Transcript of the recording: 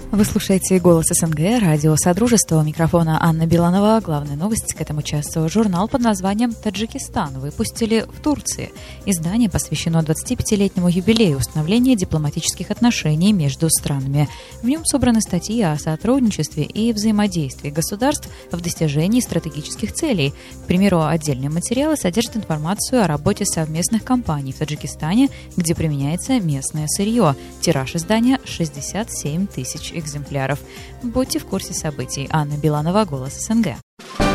Вы слушаете «Голос СНГ», радио «Содружество», у микрофона Анна Биланова. Главная новость к этому часу. Журнал под названием «Таджикистан» выпустили в Турции. Издание посвящено 25-летнему юбилею установления дипломатических отношений между странами. В нем собраны статьи о сотрудничестве и взаимодействии государств в достижении стратегических целей. К примеру, отдельные материалы содержат информацию о работе совместных компаний в Таджикистане, где применяется местное сырье. Тираж издания – 67 тысяч экземпляров. Будьте в курсе событий. Анна Биланова, «Голос СНГ».